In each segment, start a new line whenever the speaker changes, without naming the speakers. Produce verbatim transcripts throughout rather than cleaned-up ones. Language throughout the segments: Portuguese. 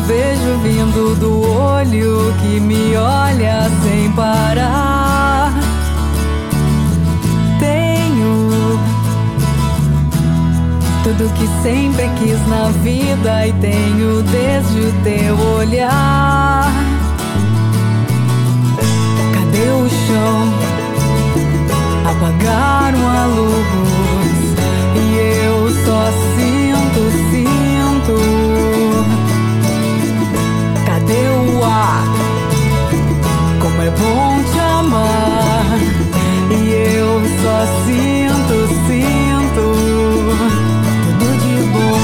vejo vindo do olho que me olha sem parar. Tenho tudo que sempre quis na vida e tenho desde o teu olhar. Cadê o chão? Apagaram a luz e eu só sinto, sinto. Cadê o ar? Como é bom te amar. E eu só sinto, sinto tudo de bom.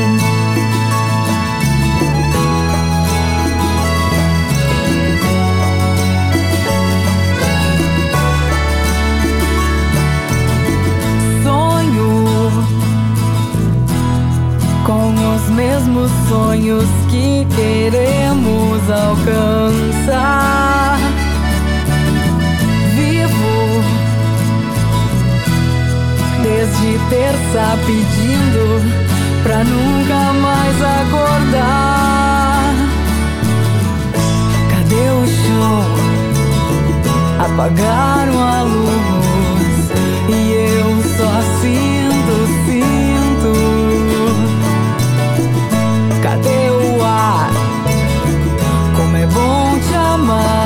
Mesmos sonhos que queremos alcançar. Vivo desde terça pedindo pra nunca mais acordar. Cadê o chão? Apagaram a luz e eu só sinto, sinto. Cadê o ar? Como é bom te amar.